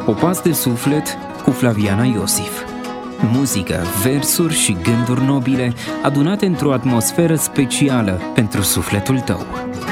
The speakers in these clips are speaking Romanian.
Popas de suflet cu Flaviana Iosif. Muzică, versuri și gânduri nobile adunate într-o atmosferă specială pentru sufletul tău.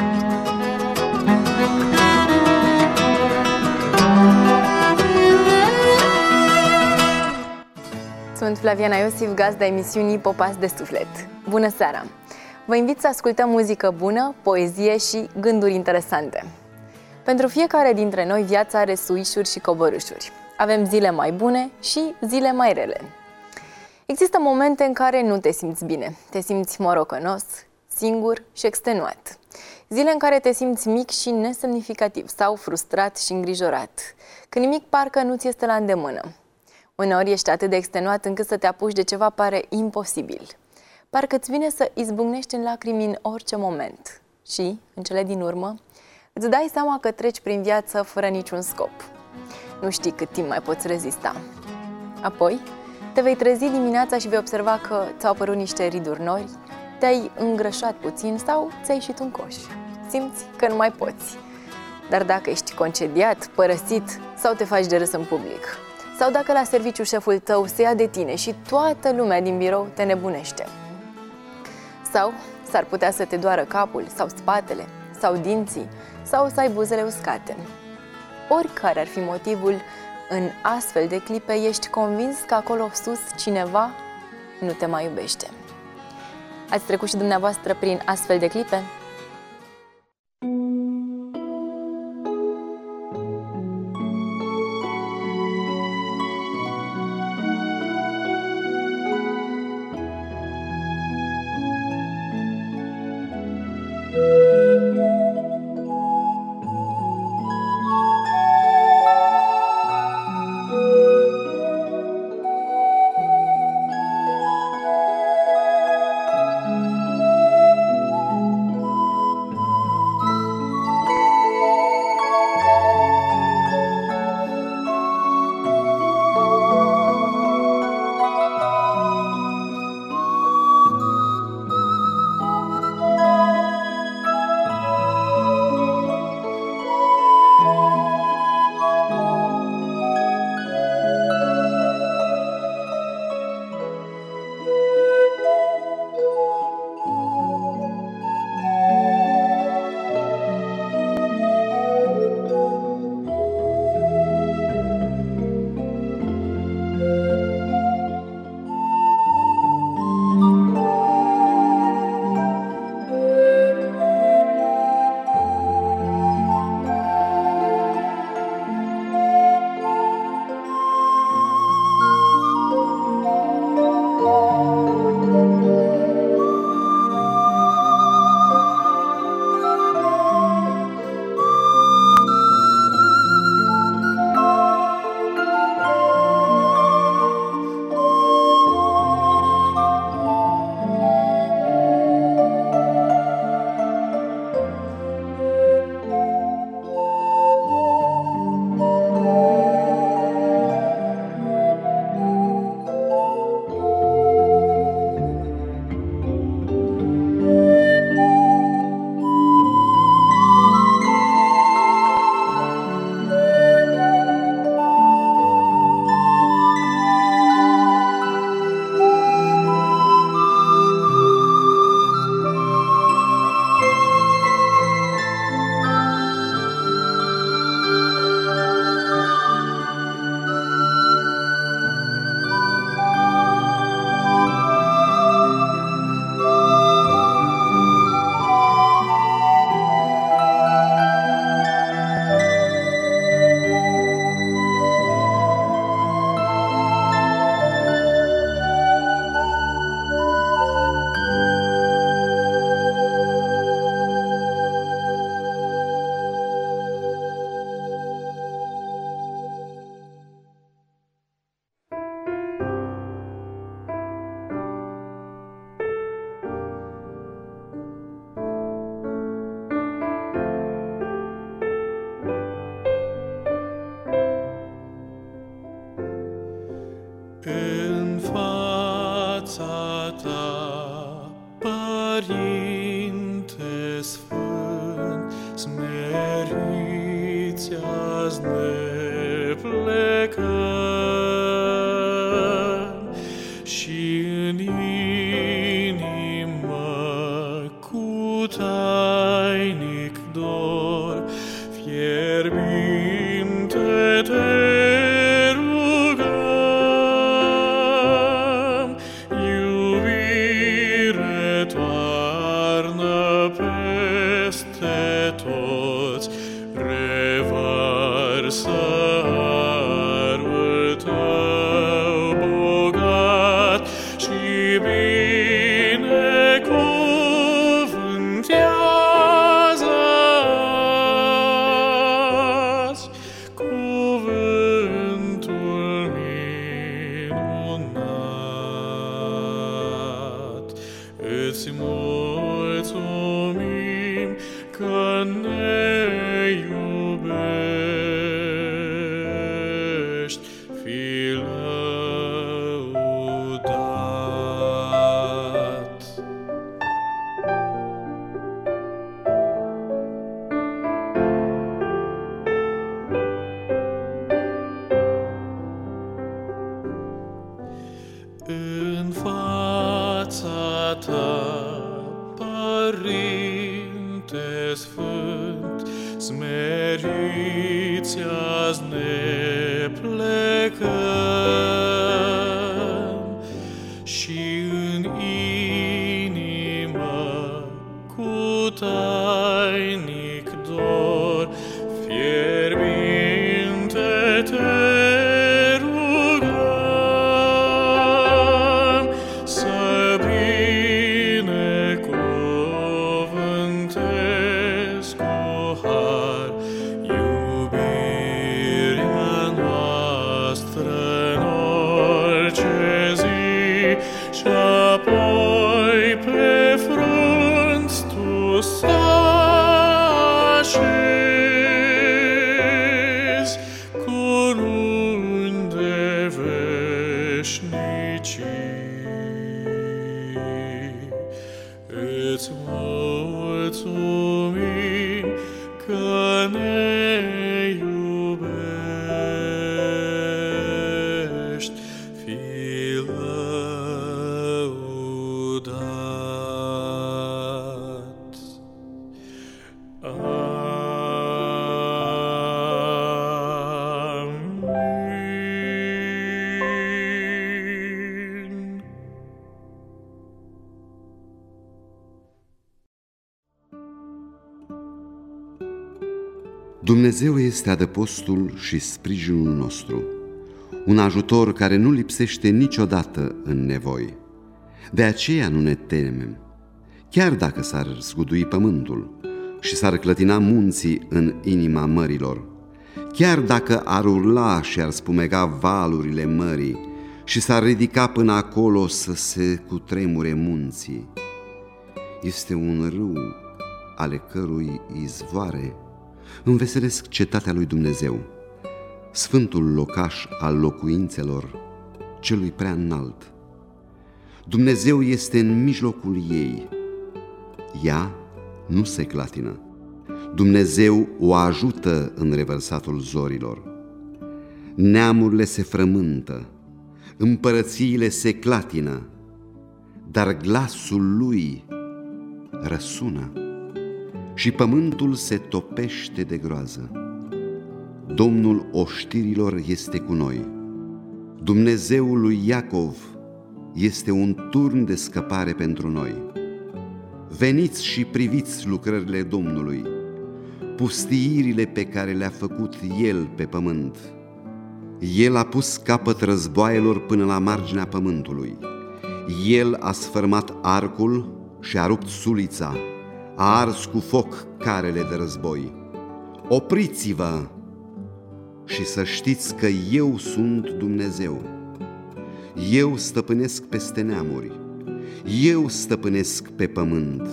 Sunt Flaviana Iosif, gazda emisiunii Popas de suflet. Bună seara! Vă invit să ascultăm muzică bună, poezie și gânduri interesante. Pentru fiecare dintre noi, viața are suișuri și coborâșuri. Avem zile mai bune și zile mai rele. Există momente în care nu te simți bine, te simți morocănos, singur și extenuat. Zile în care te simți mic și nesemnificativ sau frustrat și îngrijorat, când nimic parcă nu ți este la îndemână. Uneori ești atât de extenuat încât să te apuci de ceva pare imposibil. Parcă îți vine să izbucnești în lacrimi în orice moment. Și, în cele din urmă, îți dai seama că treci prin viață fără niciun scop. Nu știi cât timp mai poți rezista. Apoi, te vei trezi dimineața și vei observa că ți-au apărut niște riduri nori, te-ai îngrășat puțin sau ți-ai ieșit un coș. Simți că nu mai poți. Dar dacă ești concediat, părăsit sau te faci de râs în public, sau dacă la serviciu șeful tău se ia de tine și toată lumea din birou te nebunește, sau s-ar putea să te doară capul sau spatele, sau dinții, sau să ai buzele uscate. Oricare ar fi motivul, în astfel de clipe ești convins că acolo sus cineva nu te mai iubește. Ați trecut și dumneavoastră prin astfel de clipe? În fața ta, Părinte Sfânt, smeriți azi neplecați. fierbinte te rugăm, iubire toarnă peste toți, revarsă harul tău bogat și binecuvântează azi cuvântul minunat. Îți mulțumim că ne iubești, fii lăudat. În fața ta, Părinte Sfânt, smeriți azi ne plecăm și în inimă cu tainic dor fierbinte te rugăm să binecuvântezi cu har iubirea noastră în orice zi și apoi pe frunți tu să așezi cununi de veșnicii. Îți mulțumim că ne iubești, fii lăudat. Amin. Dumnezeu este adăpostul și sprijinul nostru, un ajutor care nu lipsește niciodată în nevoi. De aceea nu ne temem, chiar dacă s-ar zgudui pământul și s-ar clătina munții în inima mărilor, chiar dacă ar urla și ar spumega valurile mării și s-ar ridica până acolo să se cutremure munții. Este un râu ale cărui izvoare înveselesc cetatea lui Dumnezeu, sfântul locaș al locuințelor celui prea înalt. Dumnezeu este în mijlocul ei. Ea nu se clatină. Dumnezeu o ajută în revărsatul zorilor. Neamurile se frământă, împărățiile se clatină, dar glasul lui răsună și pământul se topește de groază. Domnul oștirilor este cu noi. Dumnezeul lui Iacov este un turn de scăpare pentru noi. Veniți și priviți lucrările Domnului, pustiirile pe care le-a făcut El pe pământ. El a pus capăt războaielor până la marginea pământului. El a sfărmat arcul și a rupt sulița, a ars cu foc carele de război. Opriți-vă și să știți că eu sunt Dumnezeu. Eu stăpânesc peste neamuri, eu stăpânesc pe pământ.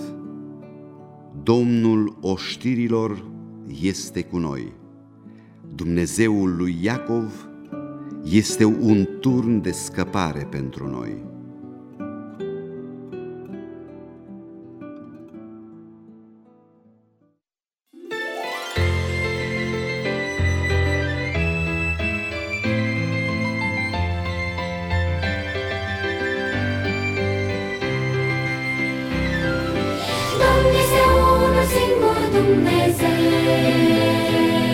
Domnul oștirilor este cu noi. Dumnezeul lui Iacov este un turn de scăpare pentru noi. Dumnezeu, unul singur Dumnezeu,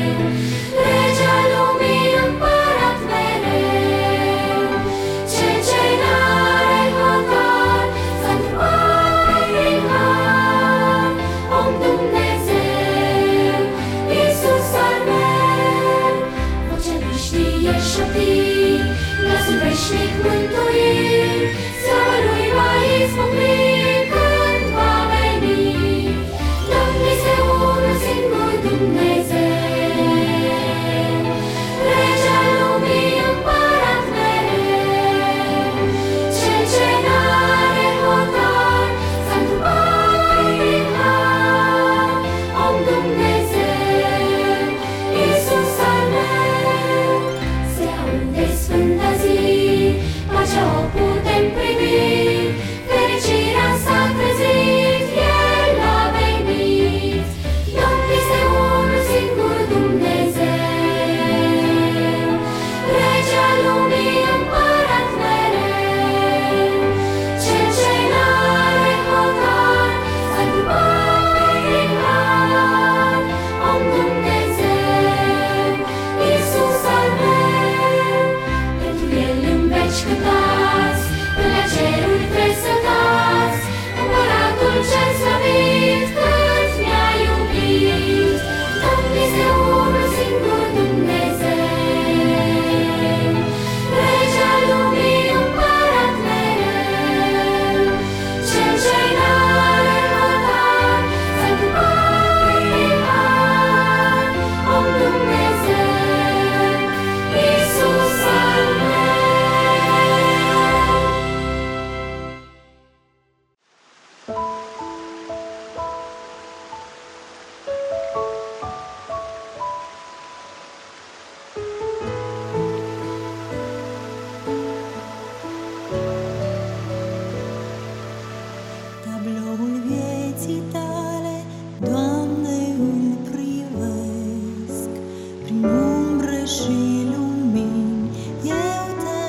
și lumini, eu te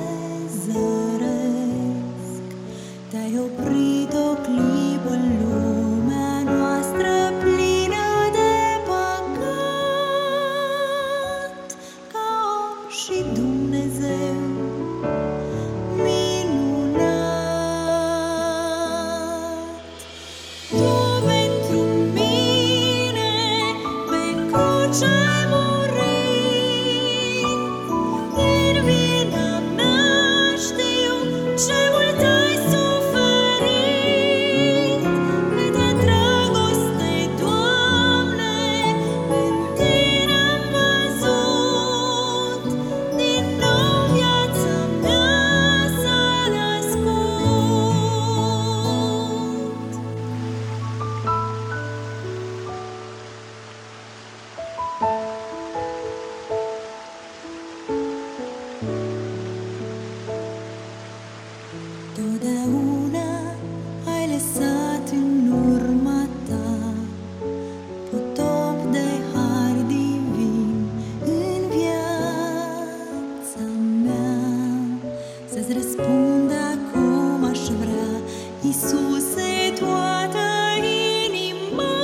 zăresc. Te-ai oprit o clipă în lumea noastră plină de păcat, ca om și Dumnezeu minunat. Tu pentru mine pe cruce ai murit, din vina mea știu ce mult ai suferit. Câtă dragoste, Doamne, în Tine am văzut, din nou viața mea s-a născut. Totdeauna ai lăsat în urma ta potop de har divin în viața mea. Să-ți răspund acum aș vrea, Iisuse, toată inima,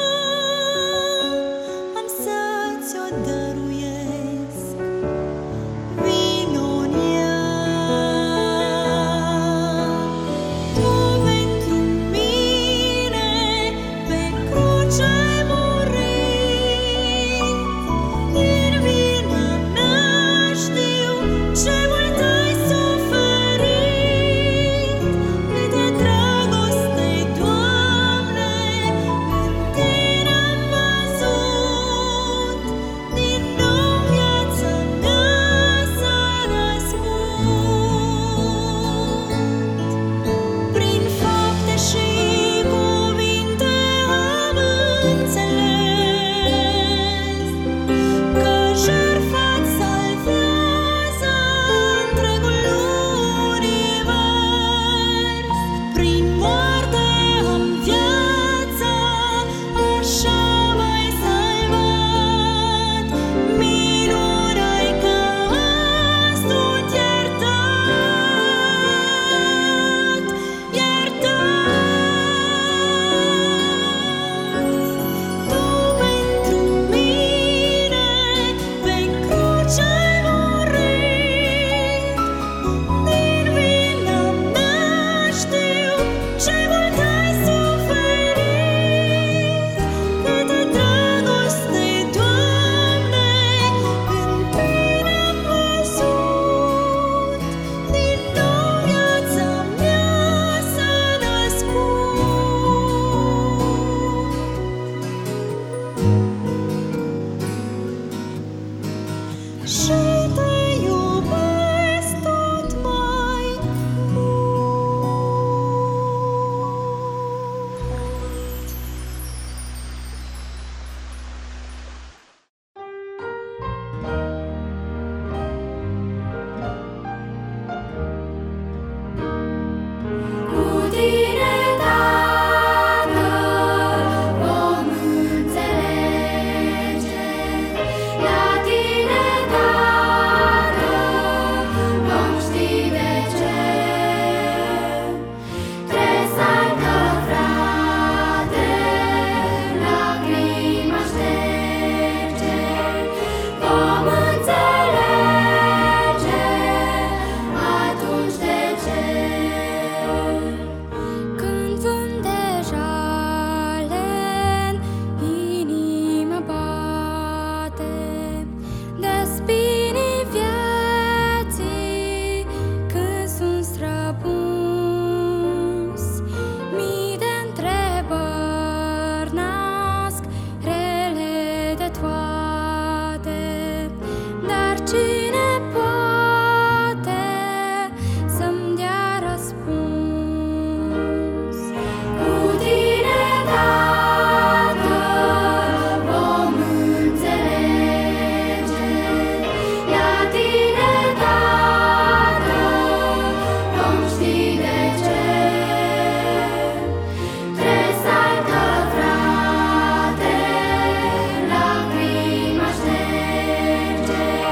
am să-ți o dăruiesc, vino în ea. Tu pentru mine pe cruce ai murit, din vina mea știu ce mult ai suferit. Câtă dragoste, Doamne, în Tine am văzut, din nou viața mea s-a născut. Prin fapte și cuvinte am înțeles că jertfa-ți salvează întregul univers. Prin moarte am viața, așa m-ai salvat. Minunai că sunt iertat, Tu pentru mine pe cruce ai murit, din vina mea știu ce mult ai suferit. Câtă dragoste, Doamne, în Tine am văzut, din nou viața mea s-a născut. Și te iubesc tot mai Cu tine, Tată, vom înțelege, la tine, Tată, vom ști de ce. Tresacă, frate, lacrima șterge, vom înțelege atunci de ce. Când vântejale în inimă bate, de spinii vieții când sunt străpuns, mii de întrebări nasc rele de toate, dar cine poate să-mi dea răspuns? Cu tine, Tată, vom înțelege, la tine, Tată, vom ști de ce. Tresacă, frate, lacrima șterge,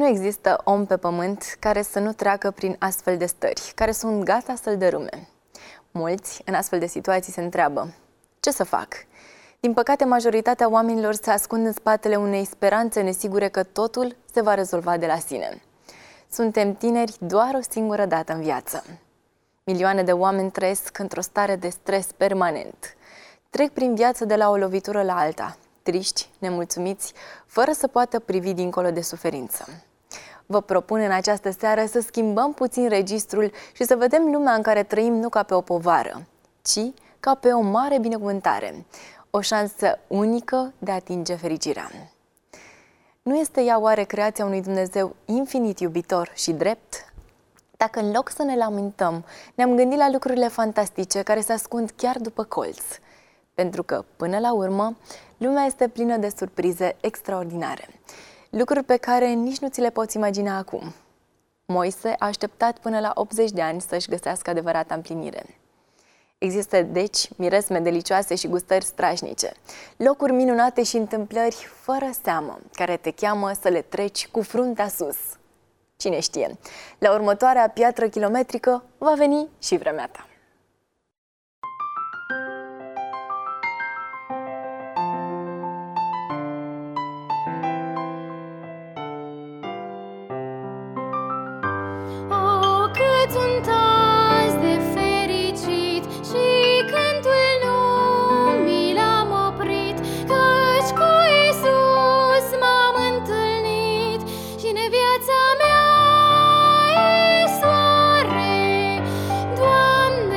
există om pe pământ care să nu treacă prin astfel de stări, care sunt gata să-l dărâme. Mulți, în astfel de situații, se întreabă: ce să fac? Din păcate, majoritatea oamenilor se ascund în spatele unei speranțe nesigure că totul se va rezolva de la sine. Suntem tineri doar o singură dată în viață. Milioane de oameni trăiesc într-o stare de stres permanent. Trec prin viață de la o lovitură la alta, triști, nemulțumiți, fără să poată privi dincolo de suferință. Vă propun în această seară să schimbăm puțin registrul și să vedem lumea în care trăim nu ca pe o povară, ci ca pe o mare binecuvântare, o șansă unică de a atinge fericirea. Nu este ea oare creația unui Dumnezeu infinit iubitor și drept? Dacă în loc să ne lamentăm, ne-am gândit la lucrurile fantastice care se ascund chiar după colț, pentru că, până la urmă, lumea este plină de surprize extraordinare, lucruri pe care nici nu ți le poți imagina acum. Moise a așteptat până la 80 de ani să-și găsească adevărata împlinire. Există, deci, miresme delicioase și gustări strașnice, locuri minunate și întâmplări fără seamă, care te cheamă să le treci cu fruntea sus. Cine știe, la următoarea piatră kilometrică va veni și vremea ta. Cât sunt azi de fericit și cântul nu mi l-am oprit, căci cu Iisus m-am întâlnit și în viața mea e soare, Doamne.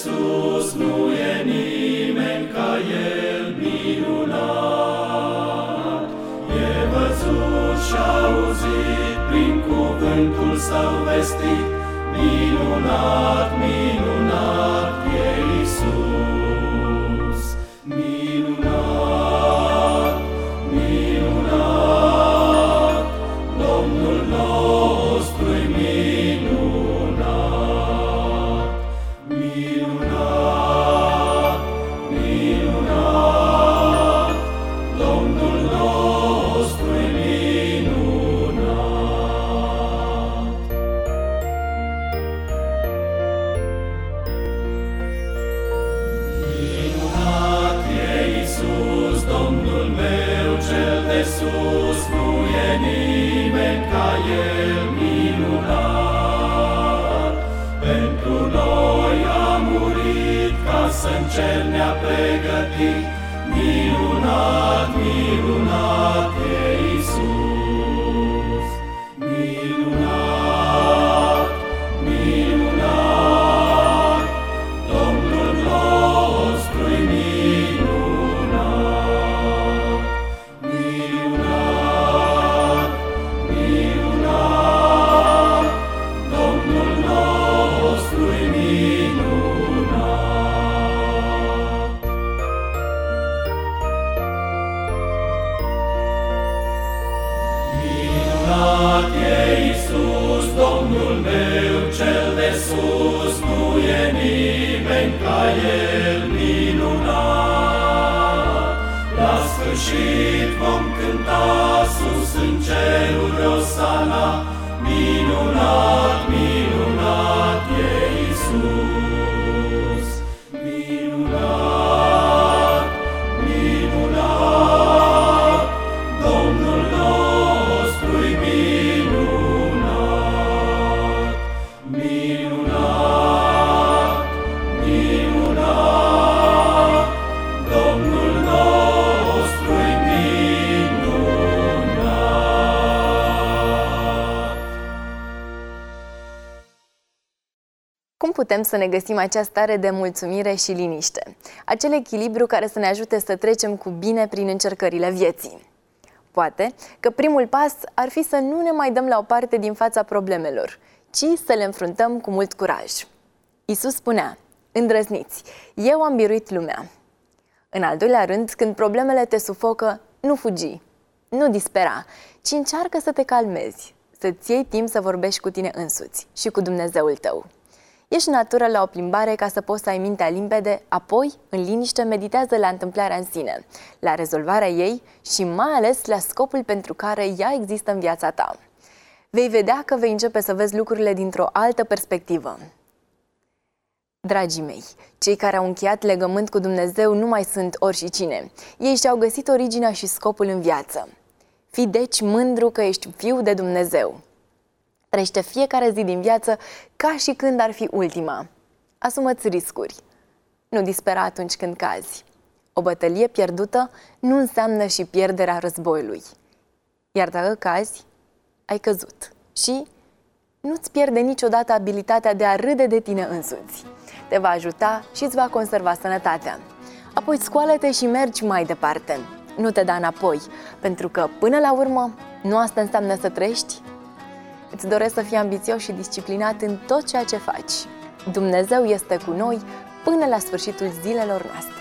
sus, nu e nimeni ca El minunat. E văzut și auzit, prin cuvântul Său vestit, minunat, minunat e Iisus. Minunat, minunat, Domnul nostru-i minunat. Minunat, minunat, Domnul nostru-i minunat. Minunat e Iisus, Domnul meu cel de sus, nu e nimeni ca El minunat. Pentru noi a murit, ca să-n cer ne-a pregătit, minunat, minunat e Iisus. Minunat, minunat, Domnul nostru-i minunat. Minunat, minunat, Domnul nostru-i minunat. Minunat e Iisus, Domnul meu cel de sus, nu e nimeni ca El minunat. La sfârșit vom cânta sus în ceruri Osana, minunat, minunat e Iisus. Minunat, minunat, Domnul nostru-i minunat. Minunat, minunat, Domnul nostru-i minunat. Cum putem să ne găsim această stare de mulțumire și liniște? Acel echilibru care să ne ajute să trecem cu bine prin încercările vieții. Poate că primul pas ar fi să nu ne mai dăm la o parte din fața problemelor, ci să le înfruntăm cu mult curaj. Iisus spunea: îndrăzniți, eu am biruit lumea. În al doilea rând, când problemele te sufocă, nu fugi, nu dispera, ci încearcă să te calmezi, să-ți iei timp să vorbești cu tine însuți și cu Dumnezeul tău. Ieși în natură la o plimbare ca să poți să ai mintea limpede, apoi, în liniște, meditează la întâmplarea în sine, la rezolvarea ei și mai ales la scopul pentru care ea există în viața ta. Vei vedea că vei începe să vezi lucrurile dintr-o altă perspectivă. Dragii mei, cei care au încheiat legământ cu Dumnezeu nu mai sunt oricine. Ei și-au găsit originea și scopul în viață. Fii deci mândru că ești fiu de Dumnezeu. Trăiește fiecare zi din viață ca și când ar fi ultima. Asumă-ți riscuri. Nu dispera atunci când cazi. O bătălie pierdută nu înseamnă și pierderea războiului. Iar dacă cazi, ai căzut și nu-ți pierde niciodată abilitatea de a râde de tine însuți. Te va ajuta și îți va conserva sănătatea. Apoi scoală-te și mergi mai departe. Nu te da înapoi, pentru că, până la urmă, nu asta înseamnă să trăiești. Îți doresc să fii ambițios și disciplinat în tot ceea ce faci. Dumnezeu este cu noi până la sfârșitul zilelor noastre.